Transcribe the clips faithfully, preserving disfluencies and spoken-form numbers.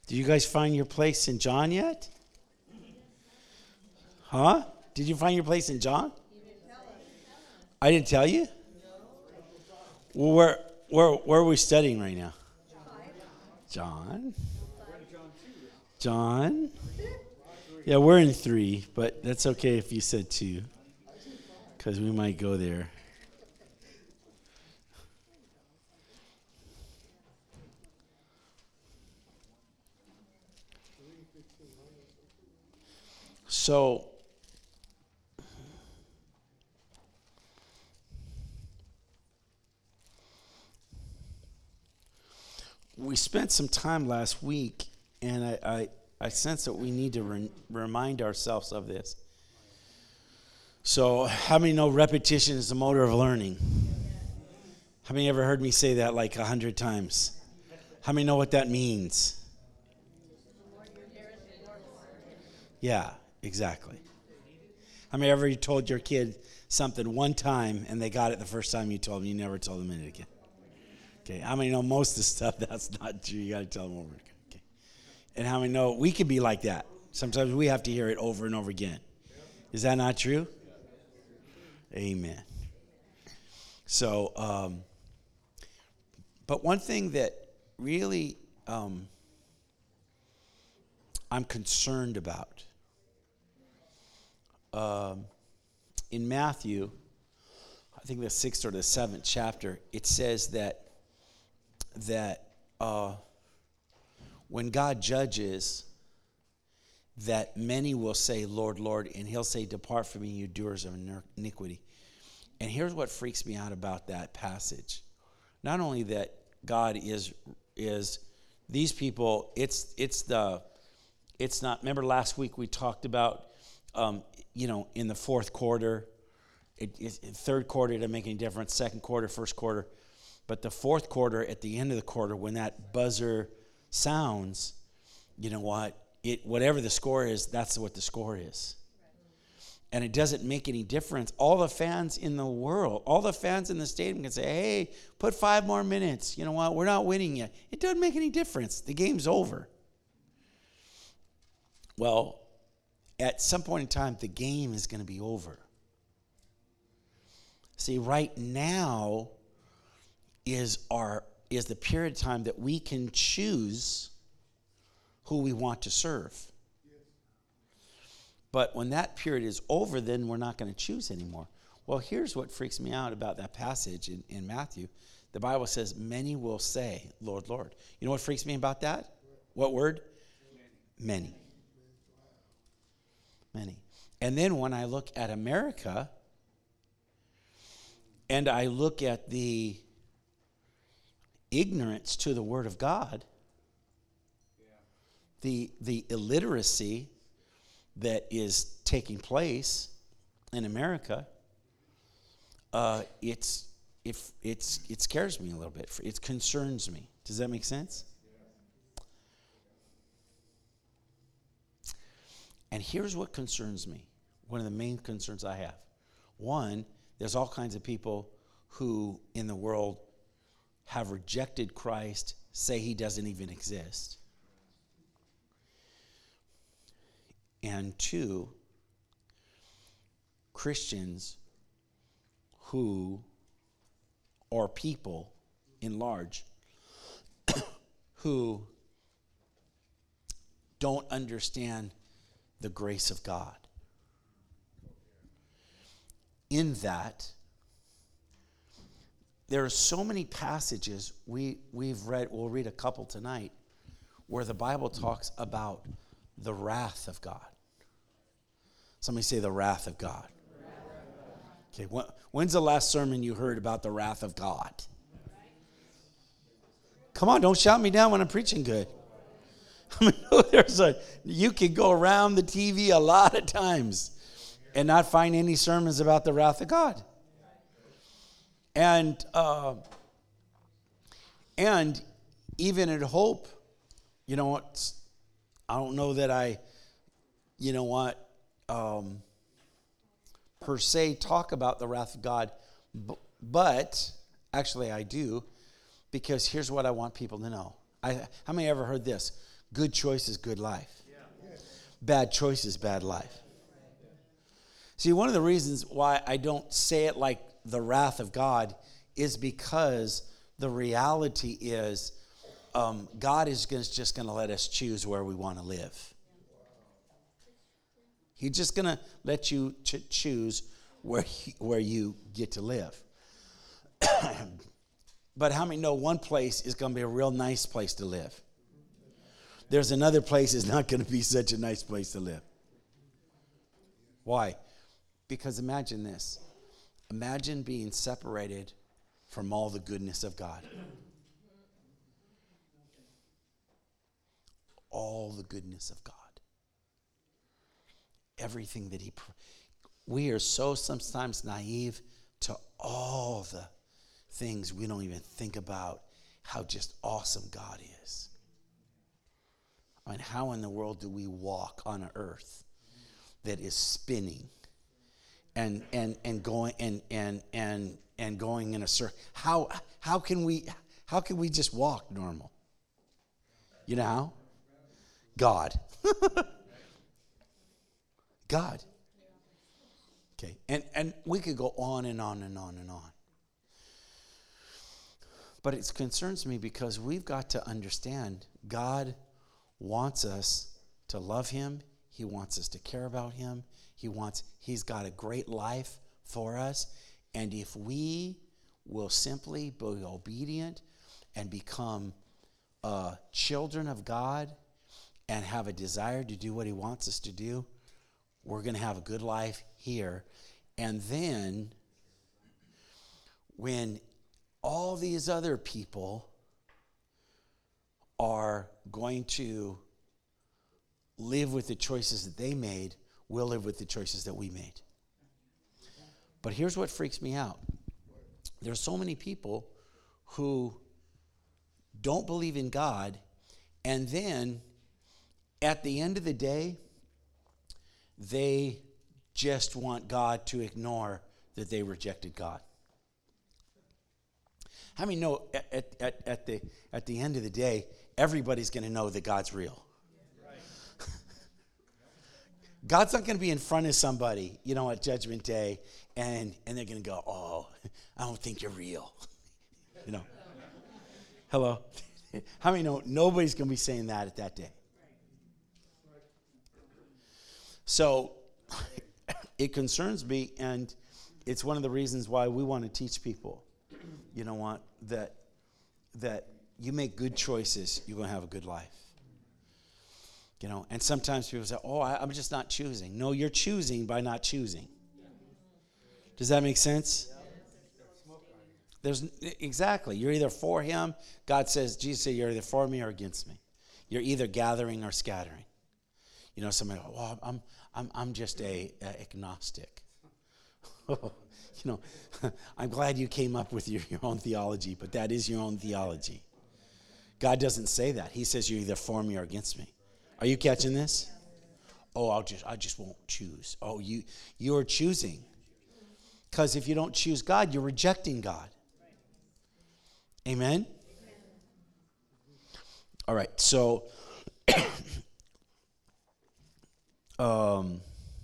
Do you guys find your place in John yet? Huh? Did you find your place in John? I didn't tell you? Well, where, where, where are we studying right now? John. John. Yeah, we're in three, but that's okay if you said two, because we might go there. So, we spent some time last week, and I, I, I sense that we need to re- remind ourselves of this. So, how many know repetition is the motor of learning? How many ever heard me say that like a hundred times? How many know what that means? Yeah, exactly. How many ever you told your kid something one time and they got it the first time you told them, you never told them it again? Okay, how many know most of the stuff that's not true? You got to tell them over again. Okay. And how many know we can be like that? Sometimes we have to hear it over and over again. Is that not true? Amen. So, um, but one thing that really um, I'm concerned about, um, in Matthew, I think the sixth or the seventh chapter, it says that that uh, when God judges, that many will say, Lord, Lord, and he'll say, depart from me, you doers of iniquity. And here's what freaks me out about that passage. Not only that God is, is these people, it's it's the, it's not, remember last week we talked about, um, you know, in the fourth quarter, it, it, third quarter, it doesn't make any difference, second quarter, first quarter. But the fourth quarter, at the end of the quarter, when that buzzer sounds, you know what? It whatever the score is, that's what the score is. And it doesn't make any difference. All the fans in the world, all the fans in the stadium can say, hey, put five more minutes. You know what? We're not winning yet. It doesn't make any difference. The game's over. Well, at some point in time, the game is going to be over. See, right now is our is the period of time that we can choose who we want to serve. But when that period is over, then we're not going to choose anymore. Well, here's what freaks me out about that passage in, in Matthew. The Bible says, many will say, Lord, Lord. You know what freaks me about that? What word? Many. Many. And then when I look at America, and I look at the ignorance to the Word of God, the the illiteracy that is taking place in America, uh, it's if it's it scares me a little bit. It concerns me. Does that make sense? And here's what concerns me. One of the main concerns I have. One, there's all kinds of people who in the world have rejected Christ, say he doesn't even exist. And two, Christians who, or people in large, who don't understand the grace of God. In that, there are so many passages we, we've read, we'll read a couple tonight, where the Bible talks about the wrath of God. Somebody say the wrath of God. Okay, when, when's the last sermon you heard about the wrath of God? Come on, don't shout me down when I'm preaching good. I mean, there's a, you can go around the T V a lot of times and not find any sermons about the wrath of God. And uh, and even at Hope, you know what? I don't know that I, you know what, um, per se talk about the wrath of God, b- but actually I do, because here's what I want people to know. I, how many ever heard this? Good choice is good life. Bad choice is bad life. See, one of the reasons why I don't say it like the wrath of God is because the reality is um, God is gonna, just going to let us choose where we want to live. He's just going to let you ch- choose where he, where you get to live. But how many know one place is going to be a real nice place to live? There's another place is not going to be such a nice place to live. Why? Because imagine this. Imagine being separated from all the goodness of God. All the goodness of God. Everything that he... We are so sometimes naive to all the things we don't even think about how just awesome God is. I mean, how in the world do we walk on an earth that is spinning and and and going and and and and going in a circle? How how can we how can we just walk normal? You know how? God. God. Okay. And and we could go on and on and on and on. But it concerns me because we've got to understand God wants us to love him. He wants us to care about him. He wants, he's got a great life for us. And if we will simply be obedient and become uh, children of God and have a desire to do what he wants us to do, we're going to have a good life here. And then when all these other people are going to live with the choices that they made, we'll live with the choices that we made. But here's what freaks me out. There's so many people who don't believe in God, and then at the end of the day, they just want God to ignore that they rejected God. How many know at, at, at, the, at the end of the day, everybody's going to know that God's real? Right. God's not going to be in front of somebody, you know, at Judgment Day, and, and they're going to go, oh, I don't think you're real. You know. Hello? How many know nobody's going to be saying that at that day? So it concerns me, and it's one of the reasons why we want to teach people. You know what? That that you make good choices, you're going to have a good life. You know, and sometimes people say, oh, I, I'm just not choosing. No, you're choosing by not choosing. Does that make sense? There's exactly. You're either for him. God says, Jesus said, you're either for me or against me. You're either gathering or scattering. You know, somebody, oh, I'm I'm I'm just a, a agnostic. You know, I'm glad you came up with your, your own theology, but that is your own theology. God doesn't say that. He says you're either for me or against me. Are you catching this? Oh, I'll just I just won't choose. Oh, you you're choosing. Because if you don't choose God, you're rejecting God. Amen? All right, so um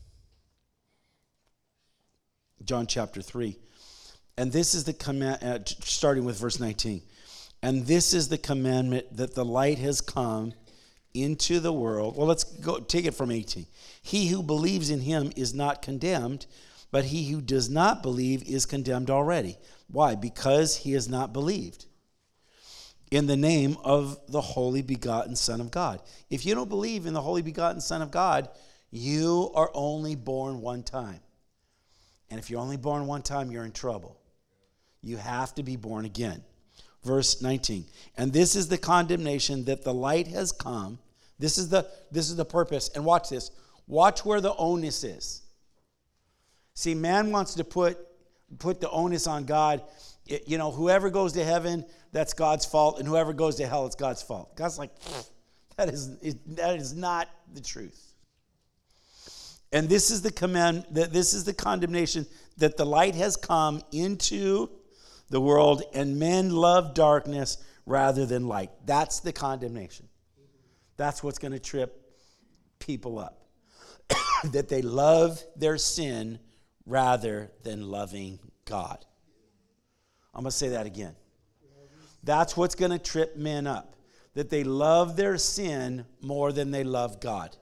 John chapter three. And this is the command, uh, starting with verse nineteen. And this is the commandment that the light has come into the world. Well, let's go take it from eighteen. He who believes in him is not condemned, but he who does not believe is condemned already. Why? Because he has not believed in the name of the holy begotten Son of God. If you don't believe in the holy begotten Son of God, you are only born one time. And if you're only born one time, you're in trouble. You have to be born again. Verse nineteen. And this is the condemnation that the light has come. This is the this is the purpose. And watch this. Watch where the onus is. See, man wants to put put the onus on God. It, you know, whoever goes to heaven, that's God's fault, and whoever goes to hell, it's God's fault. God's like, that is it, that is not the truth. And this is the command, that this is the condemnation, that the light has come into the world, and men love darkness rather than light. That's the condemnation. That's what's going to trip people up. That they love their sin rather than loving God. I'm going to say that again. That's what's going to trip men up. That they love their sin more than they love God.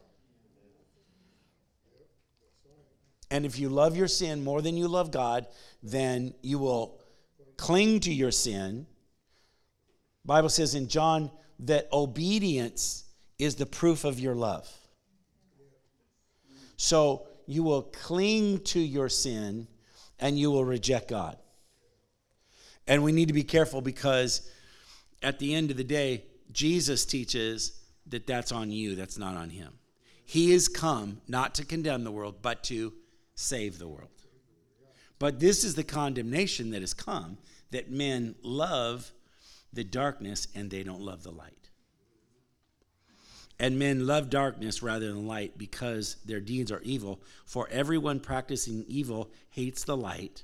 And if you love your sin more than you love God, then you will cling to your sin. The Bible says in John that obedience is the proof of your love. So you will cling to your sin and you will reject God. And we need to be careful because at the end of the day, Jesus teaches that that's on you, that's not on him. He is come not to condemn the world, but to save the world. But this is the condemnation that has come, that men love the darkness and they don't love the light. And men love darkness rather than light because their deeds are evil. For everyone practicing evil hates the light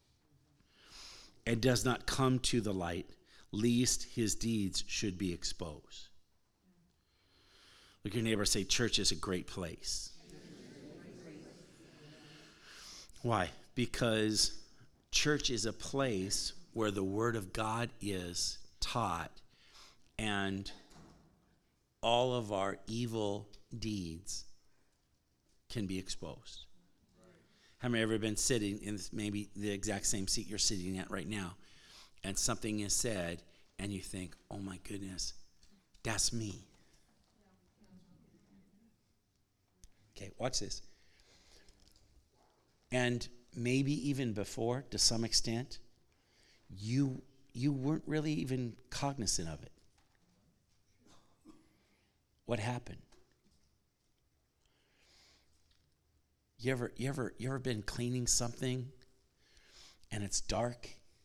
and does not come to the light, lest his deeds should be exposed. Look at your neighbor and say, church is a great place. Why? Because church is a place where the Word of God is taught and all of our evil deeds can be exposed. How many have ever been sitting in maybe the exact same seat you're sitting at right now, and something is said, and you think, oh my goodness, that's me. Okay, watch this. And maybe even before, to some extent, you you weren't really even cognizant of it. What happened? You ever, you ever, you ever been cleaning something and it's dark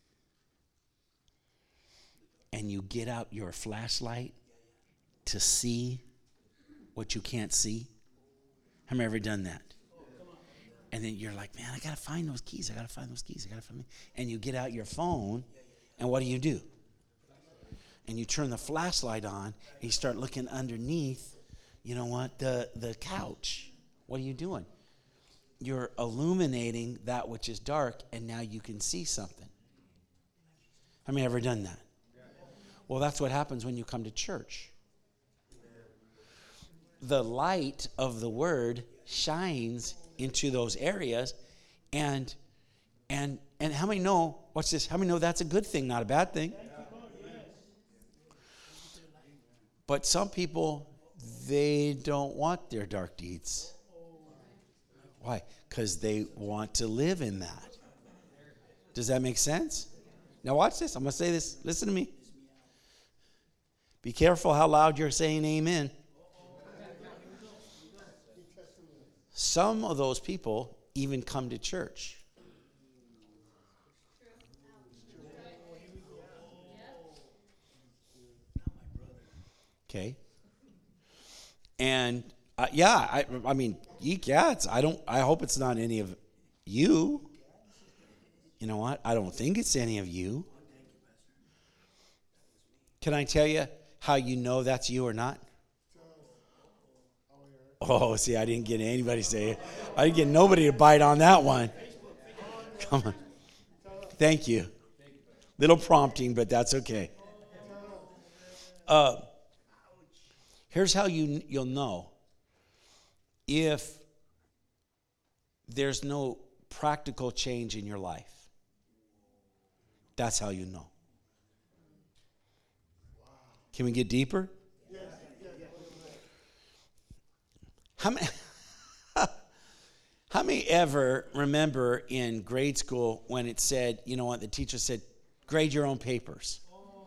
and you get out your flashlight to see what you can't see? Have you ever done that? And then you're like, man, I got to find those keys. I got to find those keys. I got to find them. And you get out your phone and what do you do? And you turn the flashlight on, and you start looking underneath, you know what, the, the couch. What are you doing? You're illuminating that which is dark, and now you can see something. Have you ever done that? Well, that's what happens when you come to church. The light of the Word shines into those areas, and and and how many know, watch this, how many know that's a good thing, not a bad thing? But some people, they don't want their dark deeds. Why? Because they want to live in that. Does that make sense? Now watch this. I'm going to say this. Listen to me. Be careful how loud you're saying amen. Some of those people even come to church. Okay. And uh, yeah, I, I mean, yeah, it's, I don't, I hope it's not any of you. You know what? I don't think it's any of you. Can I tell you how you know that's you or not? Oh, see, I didn't get anybody to say it. I didn't get nobody to bite on that one. Come on. Thank you. Little prompting, but that's okay. Uh, here's how you, you'll know. If there's no practical change in your life, that's how you know. Can we get deeper? How many, how many ever remember in grade school when it said, you know what, the teacher said, grade your own papers?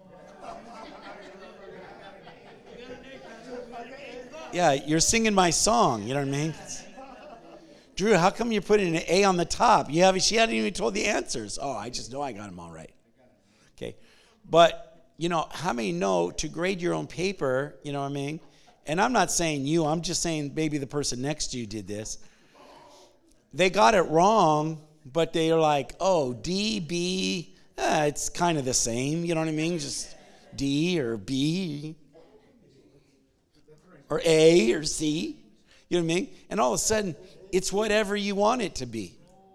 Yeah, you're singing my song, you know what I mean? Drew, how come you're putting an A on the top? You haven't, she hadn't even told the answers. Oh, I just know I got them all right. Okay, but, you know, how many know to grade your own paper, you know what I mean? And I'm not saying you, I'm just saying maybe the person next to you did this. They got it wrong, but they're like, oh, D, B, eh, it's kind of the same, you know what I mean? Just D or B. or A or C. You know what I mean? And all of a sudden, it's whatever you want it to be.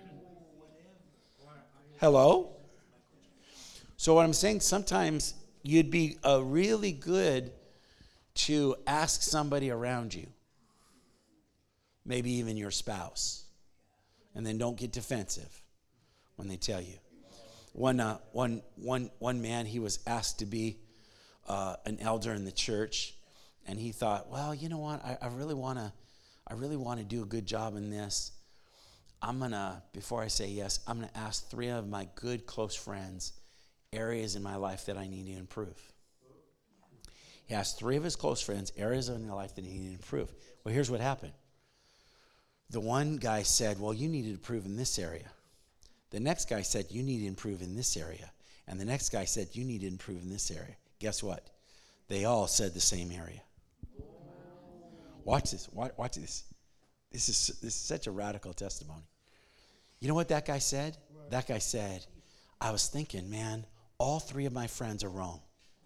Hello? So what I'm saying, sometimes you'd be uh, really good to ask somebody around you, maybe even your spouse, and then don't get defensive when they tell you. One, uh, one, one, one man, he was asked to be uh, an elder in the church, and he thought, well, you know what, I, I really want to, I really want to do a good job in this. I'm gonna, before I say yes, I'm gonna ask three of my good close friends areas in my life that I need to improve. He asked three of his close friends areas in their life that he needed to improve. Well, here's what happened. The one guy said, well, you need to improve in this area. The next guy said, you need to improve in this area. And the next guy said, you need to improve in this area. Guess what? They all said the same area. Watch this. Watch, watch this. This is, this is such a radical testimony. You know what that guy said? That guy said, I was thinking, man, all three of my friends are wrong.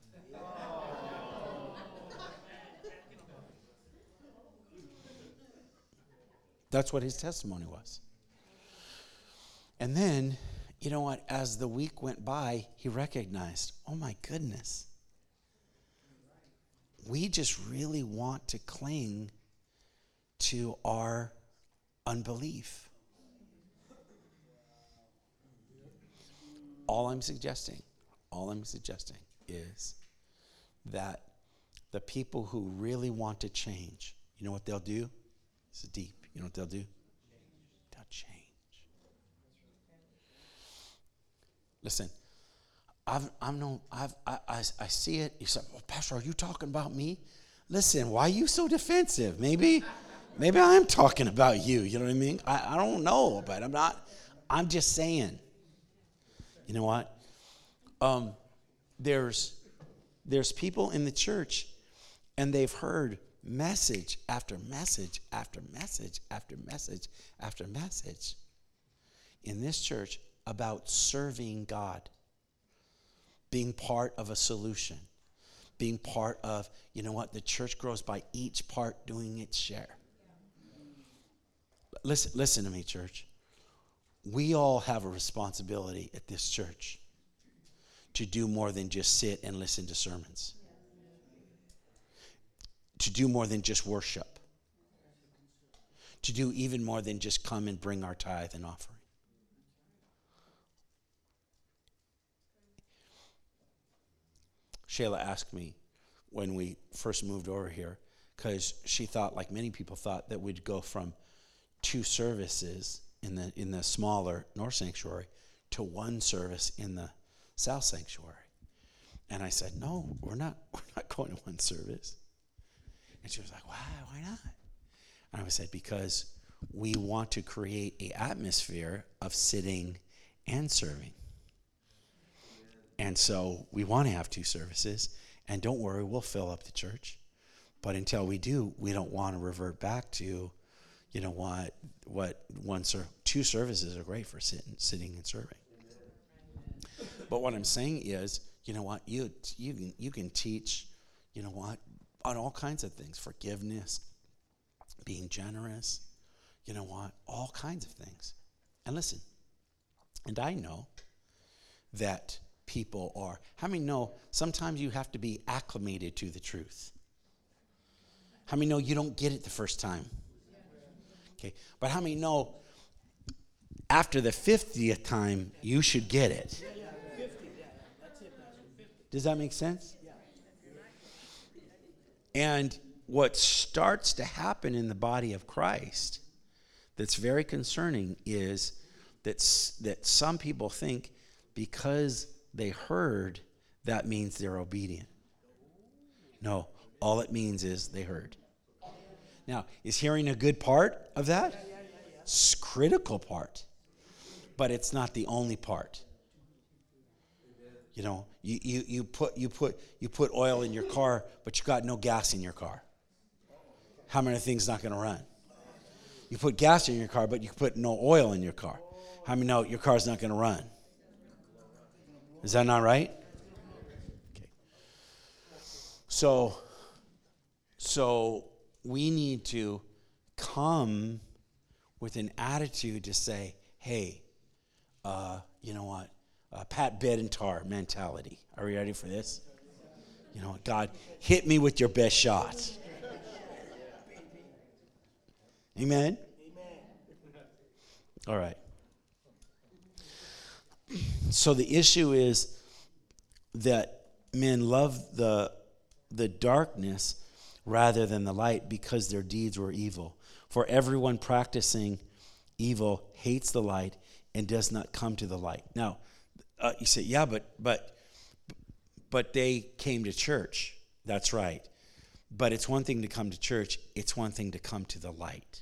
That's what his testimony was. And then, you know what, as the week went by, he recognized, oh my goodness, we just really want to cling to our unbelief. All I'm suggesting, all I'm suggesting is that the people who really want to change, you know what they'll do? It's deep. You know what they'll do? They'll change. Listen, I've, I'm no, I've, I, I, I see it. You say, well, Pastor, are you talking about me? Listen, why are you so defensive? Maybe, maybe I'm talking about you. You know what I mean? I, I don't know, but I'm not. I'm just saying. You know what? Um, there's, there's people in the church, and they've heard message after message after message after message after message in this church about serving God, being part of a solution, being part of, you know what, the church grows by each part doing its share. Listen, listen to me, church. We all have a responsibility at this church to do more than just sit and listen to sermons. To do more than just worship. To do even more than just come and bring our tithe and offering. Shayla asked me when we first moved over here, because she thought, like many people thought, that we'd go from two services in the in the smaller North Sanctuary to one service in the South Sanctuary. And I said, no, we're not, we're not going to one service. And she was like, why, why not? And I said, because we want to create an atmosphere of sitting and serving. And so we want to have two services. And don't worry, we'll fill up the church. But until we do, we don't want to revert back to, you know what, what one ser- two services are great for sitting, sitting and serving. But what I'm saying is, you know what, you you can, you can teach, you know what, on all kinds of things, forgiveness, being generous, you know what, all kinds of things. And listen, and I know that people are, how many know sometimes you have to be acclimated to the truth? How many know you don't get it the first time? Okay, but how many know after the fiftieth time you should get it? Does that make sense? And what starts to happen in the body of Christ that's very concerning is that, that some people think because they heard, that means they're obedient. No, all it means is they heard. Now, is hearing a good part of that? It's a critical part. But it's not the only part. You know, you, you, you put you put you put oil in your car, but you got no gas in your car. How many things not going to run? You put gas in your car, but you put no oil in your car. How many know your car's not going to run? Is that not right? Okay. So, so we need to come with an attitude to say, hey, uh, you know what? Uh, Pat Benatar mentality. Are we ready for this? You know what? God, hit me with your best shot. Amen? All right. So the issue is that men love the, the darkness rather than the light because their deeds were evil. For everyone practicing evil hates the light and does not come to the light. Now, uh, you say, yeah, but but but they came to church. That's right. But it's one thing to come to church. It's one thing to come to the light.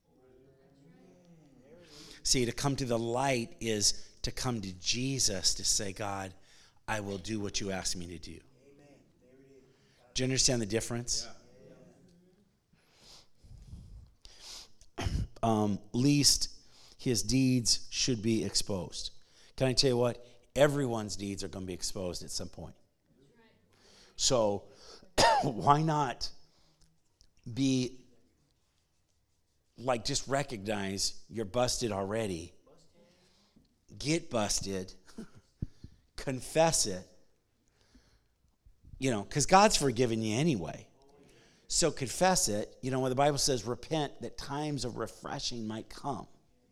See, to come to the light is to come to Jesus to say, God, I will do what you ask me to do. Do you understand the difference? Um, least his deeds should be exposed. Can I tell you what? Everyone's deeds are going to be exposed at some point. So why not be like, just recognize you're busted already. Get busted. Confess it. You know, because God's forgiven you anyway. So confess it. You know, when the Bible says repent, that times of refreshing might come.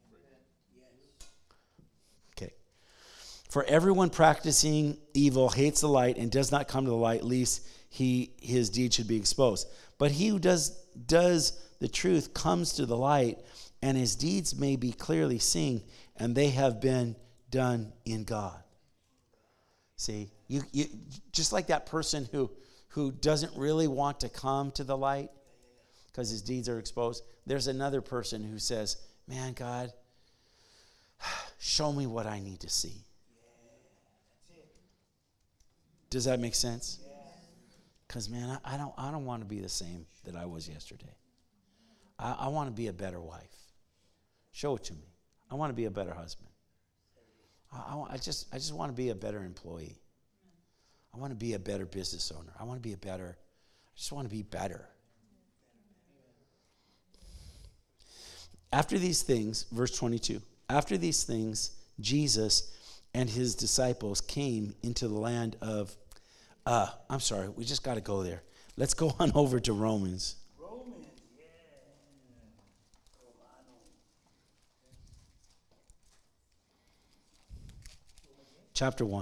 Okay. For everyone practicing evil hates the light and does not come to the light, lest he his deed should be exposed. But he who does does the truth comes to the light, and his deeds may be clearly seen, and they have been done in God. See, you, you just like that person who who doesn't really want to come to the light because his deeds are exposed. There's another person who says, man, God, show me what I need to see. Does that make sense? Because, man, I, I don't I don't want to be the same that I was yesterday. I, I want to be a better wife. Show it to me. I want to be a better husband. I, I, I just I just want to be a better employee. I want to be a better business owner. I want to be a better, I just want to be better. After these things, verse twenty-two, after these things, Jesus and his disciples came into the land of, uh, I'm sorry, we just got to go there. Let's go on over to Romans. Romans, yeah. Chapter one.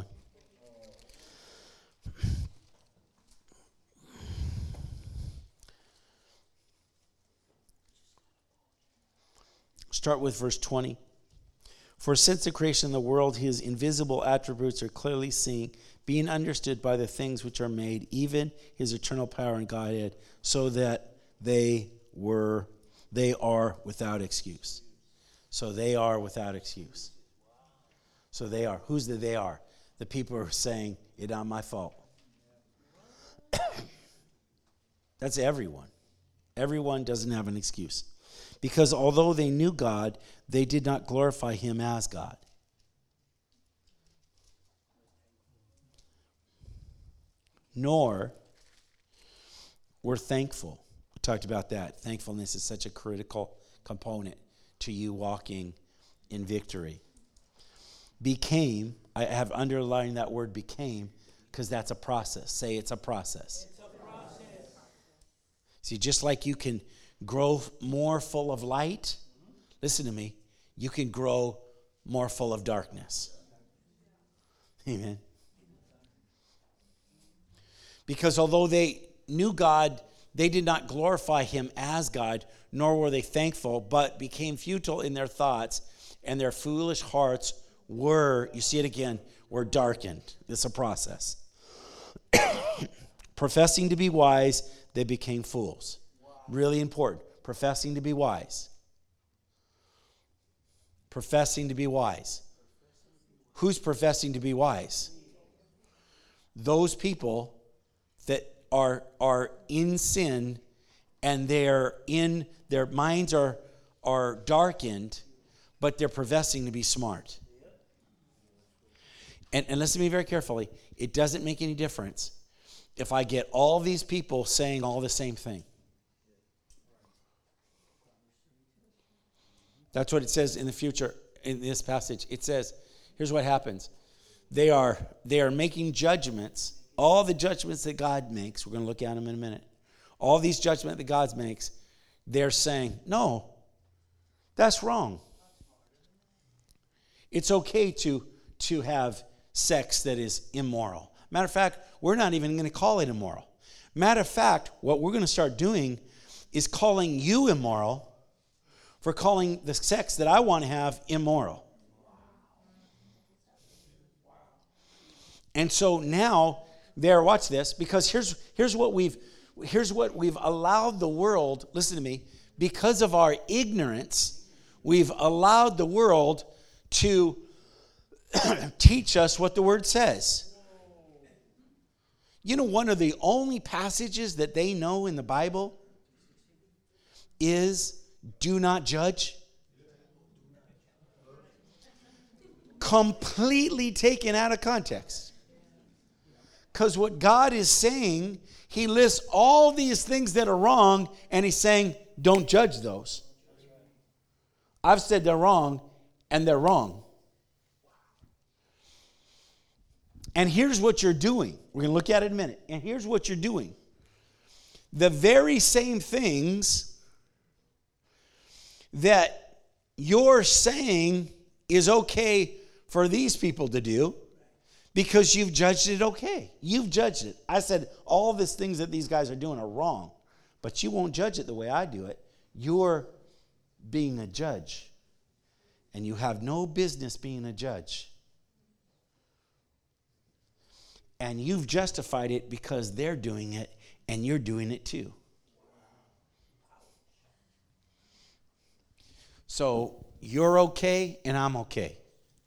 Start with verse twenty. For since the creation of the world, his invisible attributes are clearly seen, being understood by the things which are made, even his eternal power and Godhead, so that they were, they are without excuse. So they are without excuse. So they are. Who's the they are? The people who are saying, it's not my fault. That's everyone. Everyone doesn't have an excuse. Because although they knew God, they did not glorify him as God. Nor were thankful. We talked about that. Thankfulness is such a critical component to you walking in victory. Became, I have underlined that word became, because that's a process. Say it's a process. It's a process. See, just like you can grow more full of light, listen to me, you can grow more full of darkness. Amen. Because although they knew God, they did not glorify him as God, nor were they thankful, but became futile in their thoughts, and their foolish hearts were, you see it again, were darkened. It's a process. Professing to be wise, they became fools. Really important. Professing to be wise. Professing to be wise. Who's professing to be wise? Those people that are, are in sin and they're in, their minds are, are darkened, but they're professing to be smart. And, and listen to me very carefully. It doesn't make any difference if I get all these people saying all the same thing. That's what it says in the future in this passage. It says, here's what happens. They are, they are making judgments, all the judgments that God makes. We're going to look at them in a minute. All these judgments that God makes, they're saying, no, that's wrong. It's okay to, to have sex that is immoral. Matter of fact, we're not even going to call it immoral. Matter of fact, what we're going to start doing is calling you immoral for calling the sex that I want to have immoral. And so now, there, watch this, because here's here's what we've here's what we've allowed the world, listen to me, because of our ignorance, we've allowed the world to teach us what the word says. You know, one of the only passages that they know in the Bible is do not judge. Completely taken out of context. Because what God is saying, he lists all these things that are wrong, and he's saying, don't judge those. I've said they're wrong, and they're wrong. And here's what you're doing. We're going to look at it in a minute. And here's what you're doing. The very same things that you're saying is okay for these people to do because you've judged it okay. You've judged it. I said all these things that these guys are doing are wrong, but you won't judge it the way I do it. You're being a judge, and you have no business being a judge. And you've justified it because they're doing it, and you're doing it too. So you're okay, and I'm okay.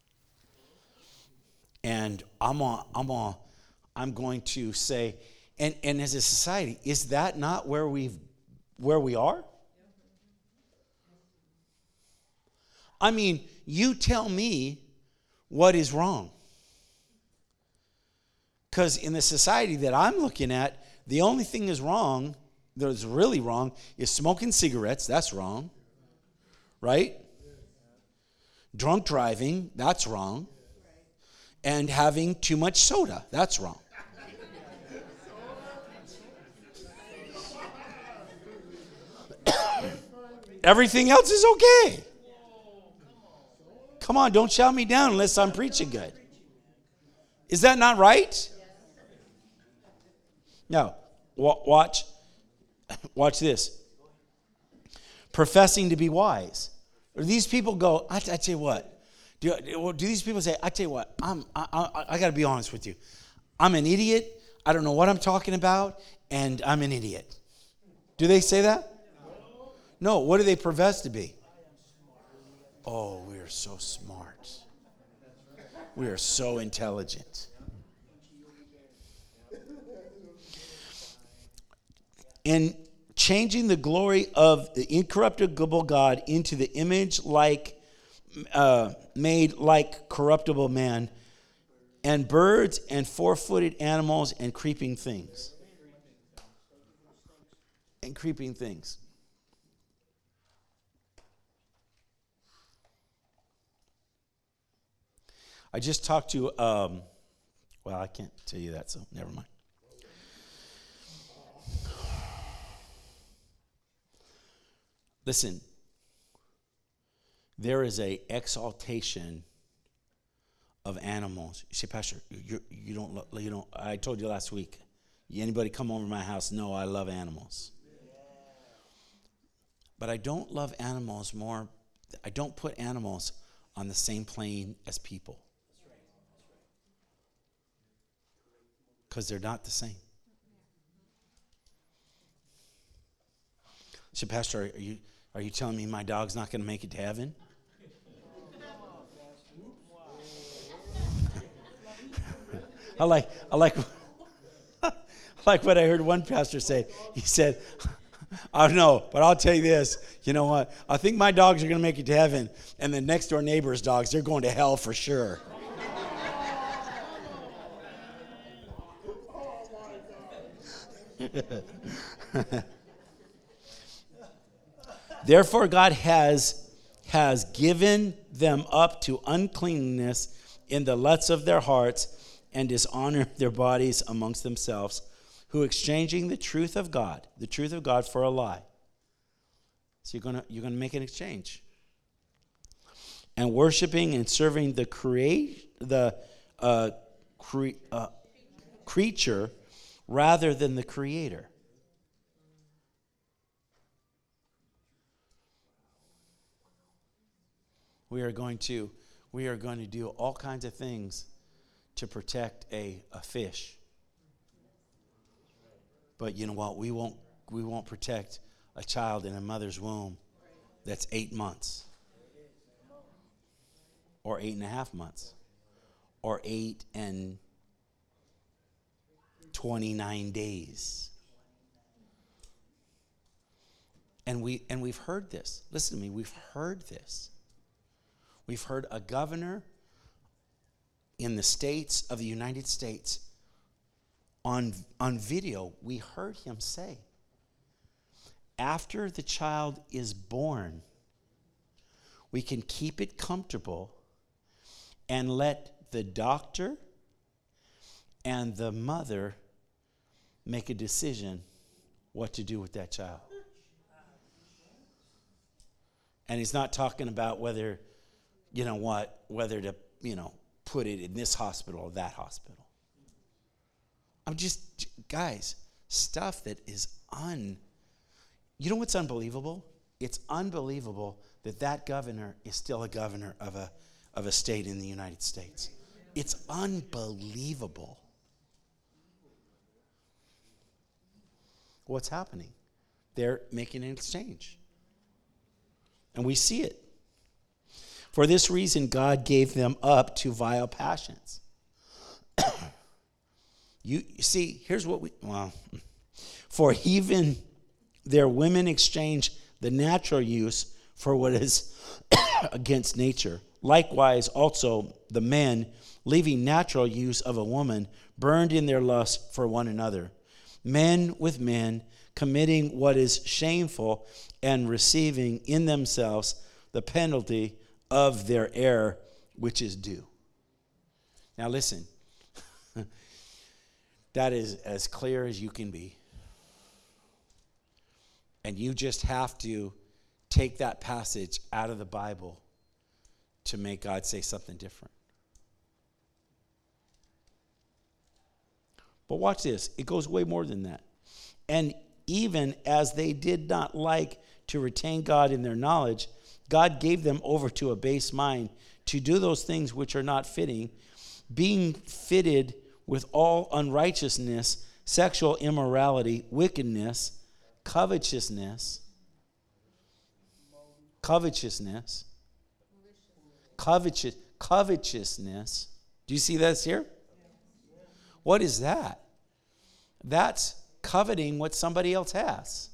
And I'm on, I'm on, I'm going to say, and, and as a society, is that not where we've where we are? I mean, you tell me what is wrong. Because in the society that I'm looking at, the only thing is wrong, that's really wrong, is smoking cigarettes. That's wrong. Right? Drunk driving, that's wrong. And having too much soda, that's wrong. Everything else is okay. Come on, don't shout me down unless I'm preaching good. Is that not right? Now, watch. Watch this. Professing to be wise. Or these people go, I, I tell you what. Do, do these people say, I tell you what, I'm, I, I, I got to be honest with you. I'm an idiot. I don't know what I'm talking about, and I'm an idiot. Do they say that? No. What do they profess to be? Oh, we are so smart. We are so intelligent. In changing the glory of the incorruptible God into the image like uh, made like corruptible man, and birds and four-footed animals and creeping things. And creeping things. I just talked to, um, well, I can't tell you that, so never mind. Listen, there is a exaltation of animals. You say, Pastor, you, you don't, you don't. I told you last week. Anybody come over to my house? No, I love animals, but I don't love animals more. I don't put animals on the same plane as people because they're not the same. So, Pastor, are you are you telling me my dog's not going to make it to heaven? I like I like I like what I heard one pastor say. He said, I don't know, but I'll tell you this. You know what? I think my dogs are going to make it to heaven, and the next door neighbor's dogs, they're going to hell for sure. Therefore, God has has given them up to uncleanness in the lusts of their hearts, and dishonor their bodies amongst themselves, who exchanging the truth of God, the truth of God for a lie. So you're gonna you're gonna make an exchange. And worshiping and serving the create the uh, cre- uh, creature rather than the Creator. We are going to we are going to do all kinds of things to protect a, a fish. But you know what? We won't we won't protect a child in a mother's womb that's eight months. Or eight and a half months. Or eight and twenty-nine days. And we and we've heard this. Listen to me, we've heard this. We've heard a governor in the states of the United States on, on video, we heard him say, after the child is born, we can keep it comfortable and let the doctor and the mother make a decision what to do with that child. And he's not talking about whether, you know what, whether to, you know, put it in this hospital or that hospital. I'm just, guys, stuff that is un, you know what's unbelievable? It's unbelievable that that governor is still a governor of a, of a state in the United States. It's unbelievable. What's happening? They're making an exchange. And we see it. For this reason, God gave them up to vile passions. you, you see, here's what we, well, for even their women exchange the natural use for what is against nature. Likewise, also the men, leaving natural use of a woman, burned in their lust for one another. Men with men, committing what is shameful and receiving in themselves the penalty of their error, which is due. Now listen, that is as clear as you can be. And you just have to take that passage out of the Bible to make God say something different. But watch this. It goes way more than that. And even as they did not like to retain God in their knowledge, God gave them over to a base mind to do those things which are not fitting, being fitted with all unrighteousness, sexual immorality, wickedness, covetousness, covetousness, covetous, covetousness. Do you see this here? What is that? That's coveting what somebody else has.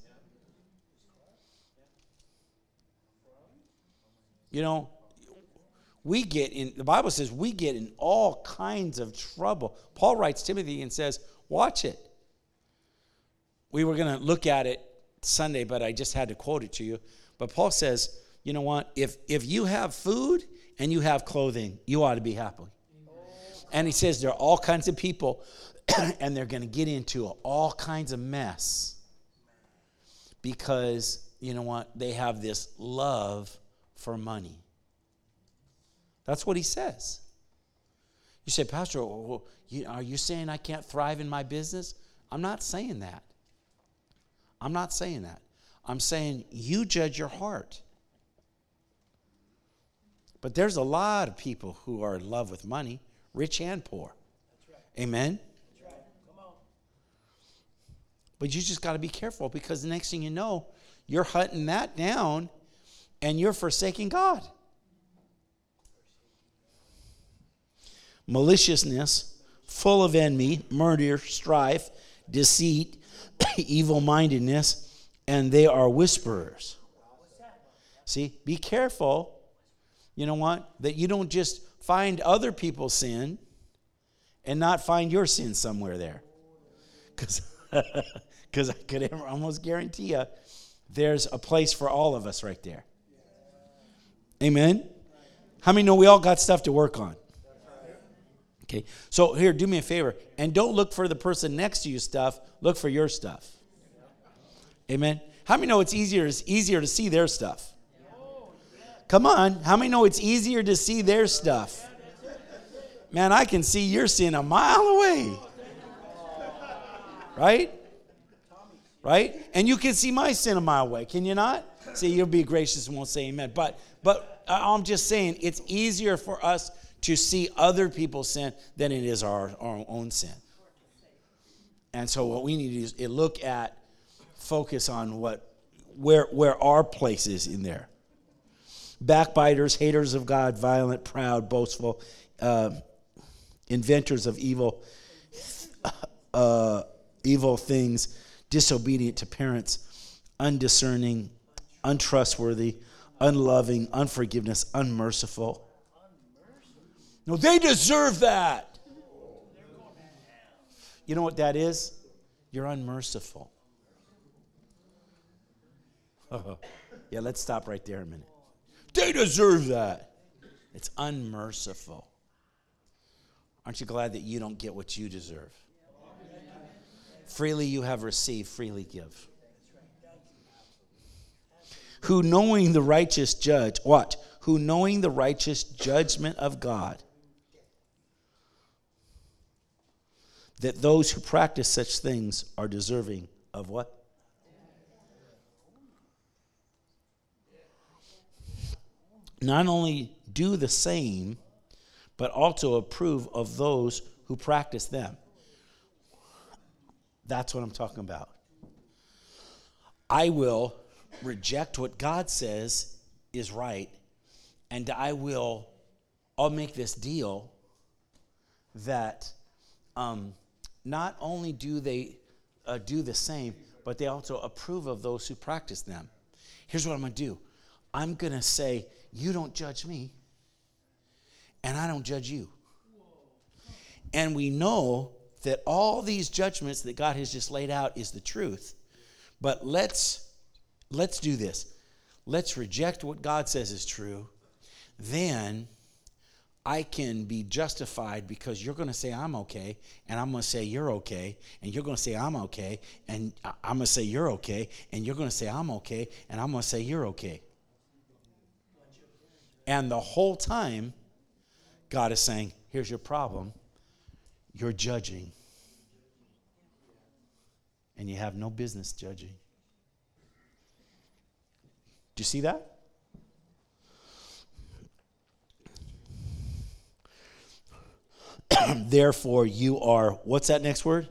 You know, we get in, the Bible says we get in all kinds of trouble. Paul writes Timothy and says, watch it. We were going to look at it Sunday, but I just had to quote it to you. But Paul says, you know what? If if you have food and you have clothing, you ought to be happy. And he says there are all kinds of people, and they're going to get into all kinds of mess because, you know what? They have this love for money. That's what he says. You say, Pastor, are you saying I can't thrive in my business? I'm not saying that. I'm not saying that. I'm saying you judge your heart. But there's a lot of people who are in love with money, rich and poor. That's right. Amen? That's right. Come on. But you just got to be careful because the next thing you know, you're hunting that down and you're forsaking God. Maliciousness, full of envy, murder, strife, deceit, evil-mindedness, and they are whisperers. See, be careful, you know what, that you don't just find other people's sin and not find your sin somewhere there. Because because I could almost guarantee you there's a place for all of us right there. Amen? How many know we all got stuff to work on? Okay, so here, do me a favor. And don't look for the person next to you stuff. Look for your stuff. Amen? How many know it's easier, it's easier to see their stuff? Come on. How many know it's easier to see their stuff? Man, I can see your sin a mile away. Right? Right? And you can see my sin a mile away. Can you not? See, you'll be gracious and won't say amen. But, but I'm just saying it's easier for us to see other people's sin than it is our, our own sin. And so what we need to do is look at, focus on what, where, where our place is in there. Backbiters, haters of God, violent, proud, boastful, uh, inventors of evil, uh, evil things, disobedient to parents, undiscerning, untrustworthy, unloving, unforgiveness, unmerciful. No, they deserve that. You know what that is? You're unmerciful. Oh, yeah, let's stop right there a minute. They deserve that. It's unmerciful. Aren't you glad that you don't get what you deserve? Freely you have received, freely give. Who knowing the righteous judge, what? Who knowing the righteous judgment of God, that those who practice such things are deserving of what? Not only do the same, but also approve of those who practice them. That's what I'm talking about. I will reject what God says is right, and I will, I'll make this deal that um, not only do they uh, do the same, but they also approve of those who practice them. Here's what I'm going to do. I'm going to say, you don't judge me, and I don't judge you. And we know that all these judgments that God has just laid out is the truth. But let's let's do this. Let's reject what God says is true. Then I can be justified because you're going to say I'm okay, and I'm going to say you're okay, and you're going to say I'm okay, and I'm going to say you're okay, and you're going to say I'm okay, and I'm going to say you're okay. And the whole time, God is saying, here's your problem. You're judging. And you have no business judging. Do you see that? Therefore, you are, what's that next word?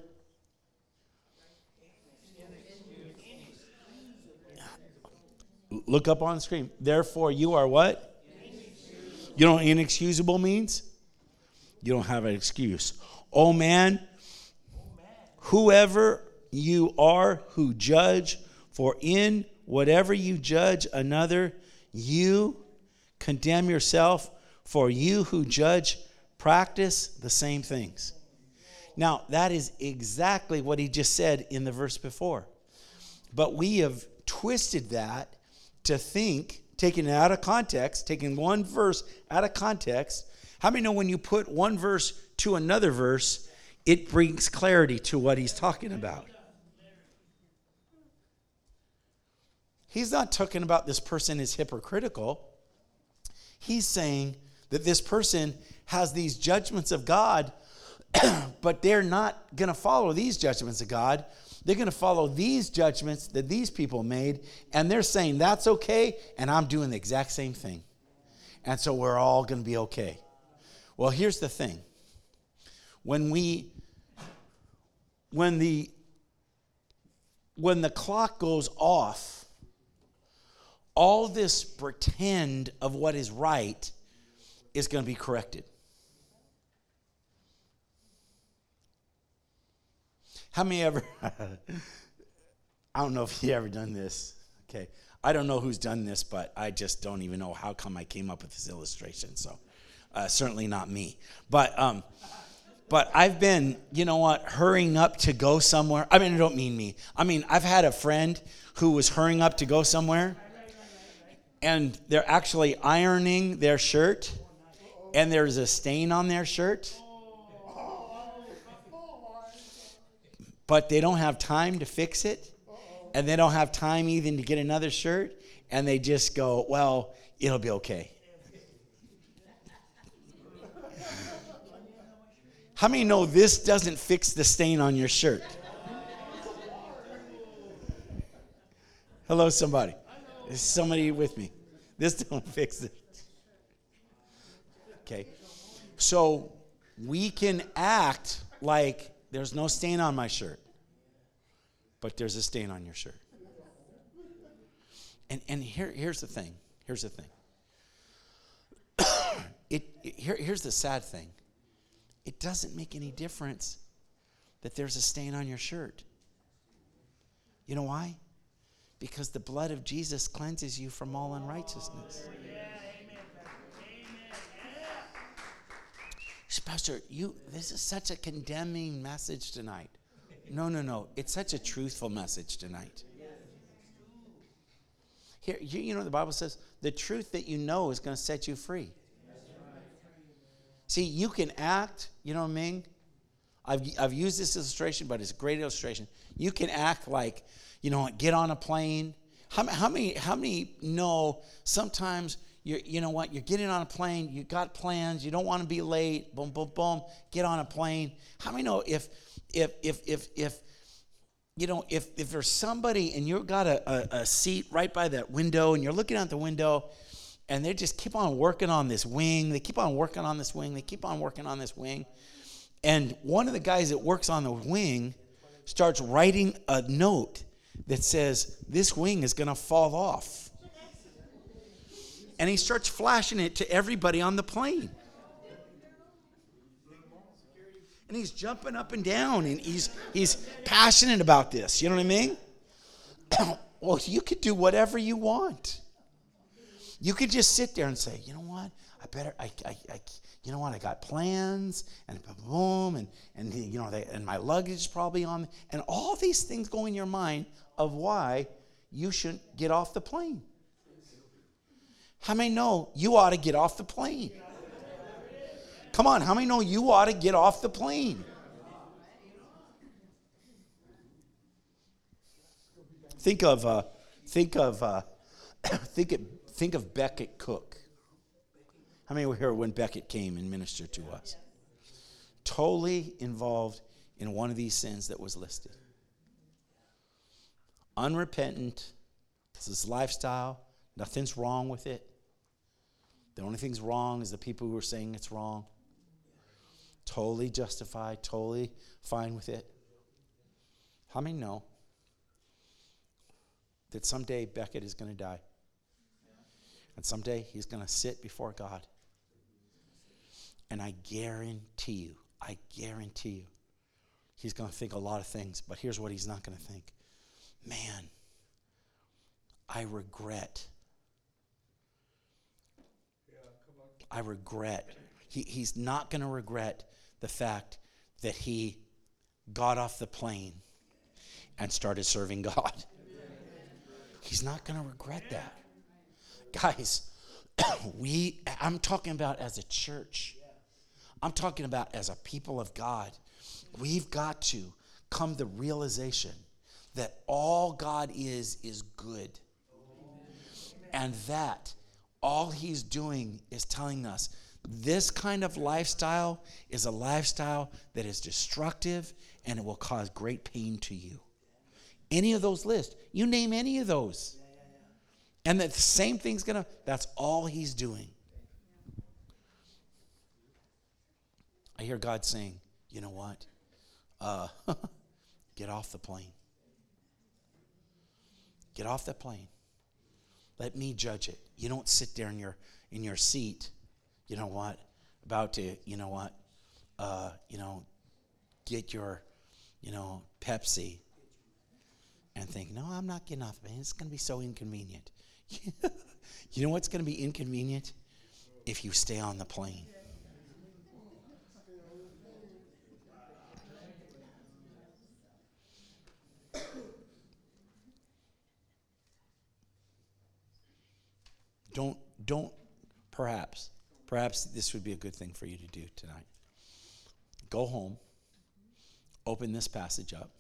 Look up on the screen. Therefore, you are what? You know what inexcusable means? You don't have an excuse. Oh man, whoever you are who judge, for in whatever you judge another, you condemn yourself, for you who judge practice the same things. Now, that is exactly what he just said in the verse before. But we have twisted that to think, taking it out of context, taking one verse out of context. How many know when you put one verse to another verse, it brings clarity to what he's talking about? He's not talking about this person is hypocritical. He's saying that this person has these judgments of God, but they're not going to follow these judgments of God. They're going to follow these judgments that these people made, and they're saying that's okay, and I'm doing the exact same thing. And so we're all going to be okay. Well, here's the thing. When we, when the, when the clock goes off, all this pretend of what is right is going to be corrected. How many ever, I don't know if you ever done this. Okay. I don't know who's done this, but I just don't even know how come I came up with this illustration. So uh, certainly not me. But um, but I've been, you know what, hurrying up to go somewhere. I mean, I don't mean me. I mean, I've had a friend who was hurrying up to go somewhere. and they're actually ironing their shirt, and there's a stain on their shirt, but they don't have time to fix it, and they don't have time even to get another shirt, and they just go, well, it'll be okay. How many know this doesn't fix the stain on your shirt? Hello, somebody. Is somebody with me? This don't fix it. Okay. So we can act like there's no stain on my shirt, but there's a stain on your shirt. And and here here's the thing. Here's the thing. it, it here, here's the sad thing. It doesn't make any difference that there's a stain on your shirt. You know why? Because the blood of Jesus cleanses you from all unrighteousness. Pastor, you this is such a condemning message tonight. No, no, no. It's such a truthful message tonight. Here, you, you know the Bible says the truth that you know is going to set you free. See, you can act, you know what I mean? I've, I've used this illustration, but it's a great illustration. You can act like, you know, get on a plane. How, how many how many know sometimes, you're, you know what, you're getting on a plane, you got plans, you don't want to be late, boom, boom, boom, get on a plane. How many know if, if, if, if, if you know, if, if there's somebody and you've got a, a, a seat right by that window and you're looking out the window, and they just keep on working on this wing. They keep on working on this wing. They keep on working on this wing. And one of the guys that works on the wing starts writing a note that says, this wing is going to fall off. And he starts flashing it to everybody on the plane. And he's jumping up and down, and he's he's passionate about this. You know what I mean? Well, you could do whatever you want. You could just sit there and say, you know what? I better, I, I, I you know what? I got plans, and boom, and and you know, they, and my luggage is probably on, and all these things go in your mind of why you shouldn't get off the plane. How many know you ought to get off the plane? Come on, how many know you ought to get off the plane? Think of, uh, think of, uh, think of. Think of Becket Cook. How many were here when Becket came and ministered to us? Totally involved in one of these sins that was listed. Unrepentant. This is lifestyle. Nothing's wrong with it. The only thing's wrong is the people who are saying it's wrong. Totally justified. Totally fine with it. How many know that someday Becket is going to die? And someday he's going to sit before God. And I guarantee you, I guarantee you, he's going to think a lot of things. But here's what he's not going to think. Man, I regret. I regret. He, he's not going to regret the fact that he got off the plane and started serving God. He's not going to regret that. Guys, we, I'm talking about as a church. I'm talking about as a people of God. We've got to come to the realization that all God is, is good. And that all he's doing is telling us this kind of lifestyle is a lifestyle that is destructive and it will cause great pain to you. Any of those lists, you name any of those. And that the same thing's going to, that's all he's doing. I hear God saying, you know what? Uh, get off the plane. Get off the plane. Let me judge it. You don't sit there in your in your seat, you know what, about to, you know what, uh, you know, get your, you know, Pepsi and think, no, I'm not getting off the plane. It's going to be so inconvenient. You know what's going to be inconvenient? If you stay on the plane. don't, don't, perhaps, perhaps this would be a good thing for you to do tonight. Go home, open this passage up,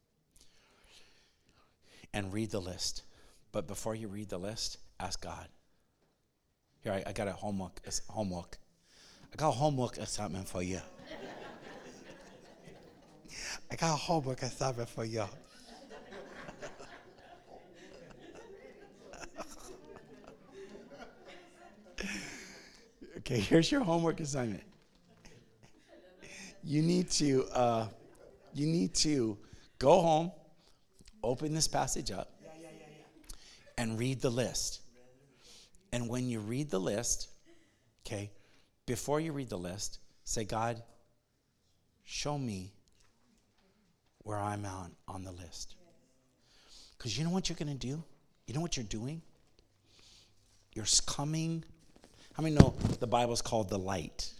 and read the list. But before you read the list, ask God. Here, I, I got a homework, a homework. I got a homework assignment for you. I got a homework assignment for you. Okay, here's your homework assignment. You need to, uh, you need to go home, open this passage up, and read the list. And when you read the list, okay, before you read the list, say, God, show me where I'm on, on the list. Because you know what you're going to do? You know what you're doing? You're coming. How many know the Bible's called the light?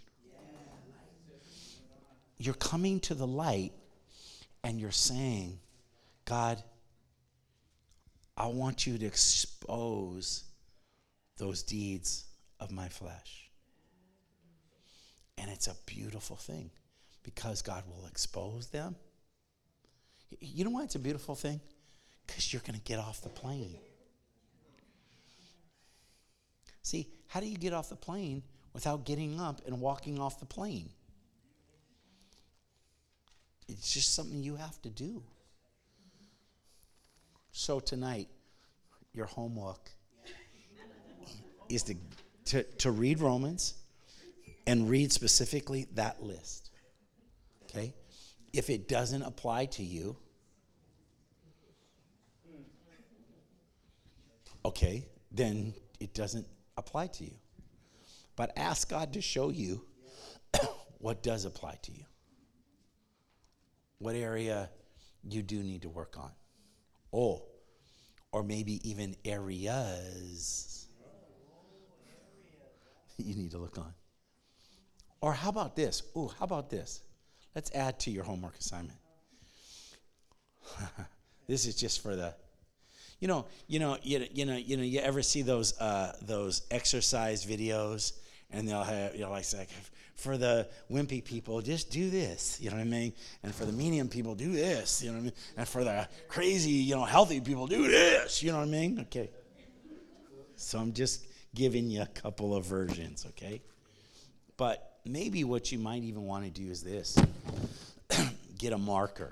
You're coming to the light and you're saying, God, I want you to expose those deeds of my flesh. And it's a beautiful thing because God will expose them. You know why it's a beautiful thing? Because you're going to get off the plane. See, how do you get off the plane without getting up and walking off the plane? It's just something you have to do. So tonight, your homework is to, to, to read Romans and read specifically that list. Okay? If it doesn't apply to you, okay, then it doesn't apply to you. But ask God to show you what does apply to you. What area you do need to work on. Oh, or maybe even areas you need to look on. Or how about this? Oh, how about this? Let's add to your homework assignment. This is just for the, you know, you know, you, you know, you know, you ever see those uh, those exercise videos, and they'll have, you know, like, like for the wimpy people, just do this, you know what I mean? And for the medium people, do this, you know what I mean? And for the crazy, you know, healthy people, do this, you know what I mean? Okay. So I'm just giving you a couple of versions, okay? But maybe what you might even want to do is this. Get a marker.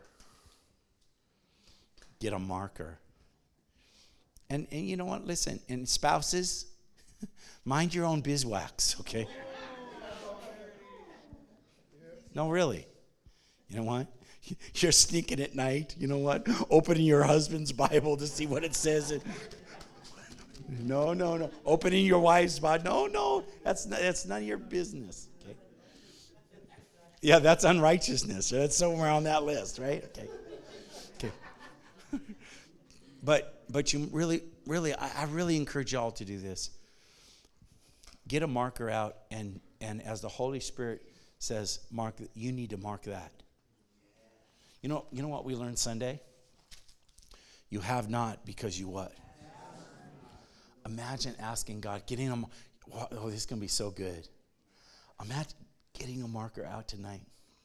Get a marker. And, and you know what? Listen, and spouses, mind your own beeswax, okay? No, really. You know what? You're sneaking at night, you know what? Opening your husband's Bible to see what it says. No, no, no. Opening your wife's Bible. No, no. That's not, that's none of your business, okay? Yeah, that's unrighteousness. That's somewhere on that list, right? Okay. Okay. But but you really, really, I, I really encourage y'all to do this. Get a marker out, and, and as the Holy Spirit says, mark, you need to mark that. You know, you know what we learned Sunday? You have not because you what? Imagine asking God, getting a, oh, this is going to be so good. Imagine getting a marker out tonight.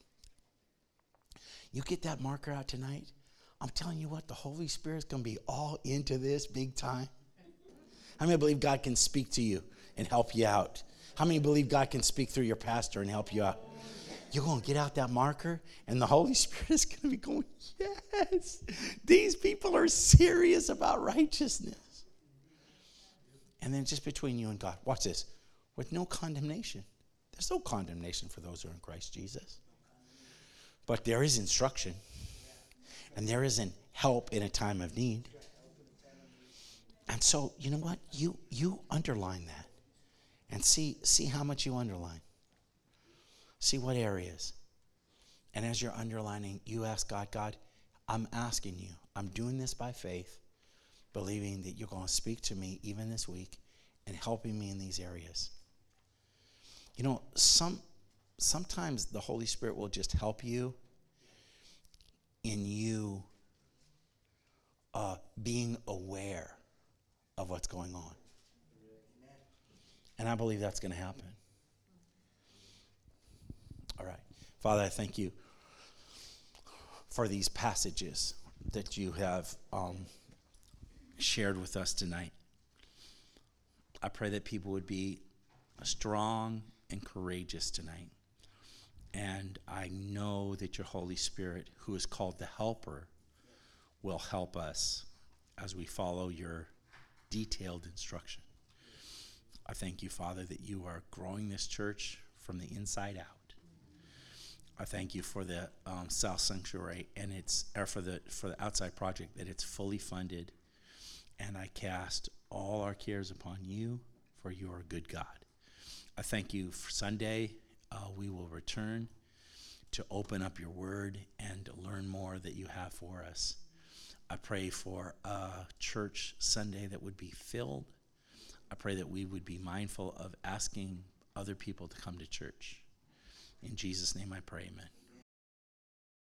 You get that marker out tonight, I'm telling you what, the Holy Spirit's going to be all into this big time. How many believe God can speak to you and help you out? How many believe God can speak through your pastor and help you out? You're going to get out that marker, and the Holy Spirit is going to be going, yes, these people are serious about righteousness. And then just between you and God, watch this, with no condemnation. There's no condemnation for those who are in Christ Jesus. But there is instruction, and there is an help in a time of need. And so, you know what? You you underline that and see see how much you underline. See what areas. And as you're underlining, you ask God, God, I'm asking you, I'm doing this by faith, believing that you're going to speak to me even this week and helping me in these areas. You know, some sometimes the Holy Spirit will just help you in you uh, being aware of what's going on. And I believe that's going to happen. All right. Father, I thank you for these passages that you have um, shared with us tonight. I pray that people would be strong and courageous tonight. And I know that your Holy Spirit, who is called the Helper, will help us as we follow your detailed instruction. I thank you, Father, that you are growing this church from the inside out. I thank you for the um, South Sanctuary and it's or for the for the outside project, that it's fully funded. And I cast all our cares upon you, for you are a good God. I thank you for Sunday. Uh, we will return to open up your word and to learn more that you have for us. I pray for a church Sunday that would be filled. I pray that we would be mindful of asking other people to come to church. In Jesus' name I pray, amen.